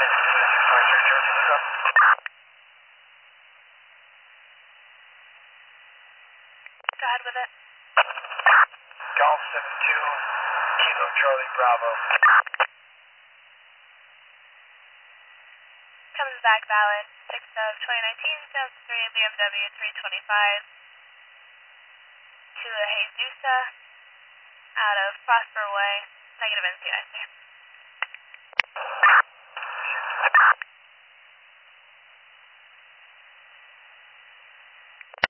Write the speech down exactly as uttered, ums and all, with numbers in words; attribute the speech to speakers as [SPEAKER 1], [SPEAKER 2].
[SPEAKER 1] Go ahead with it.
[SPEAKER 2] Golf seven two, Kilo Charlie Bravo.
[SPEAKER 1] Comes back valid. sixth of twenty nineteen, sales three B M W three twenty-five to a Jesusa out of Prosper Way, negative N C I C.